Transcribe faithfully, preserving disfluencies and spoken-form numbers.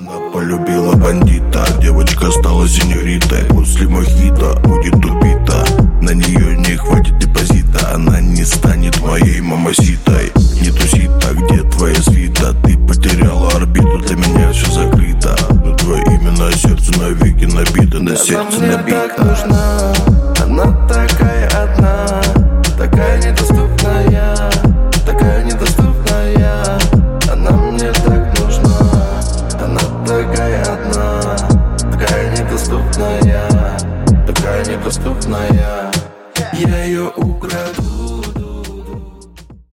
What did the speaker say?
Она полюбила бандита, девочка стала сеньоритой. После мохито будет убита, на нее не хватит депозита. Она не станет моей мамаситой. Не туси так, где твоя свита? Ты потеряла орбиту, для меня все закрыто. Но твое имя на сердце навеки набито, на сердце набито. Так нужна, она такая одна, такая недоступная, такая недоступная. Она мне так нужна, она такая одна, такая недоступная, такая недоступная.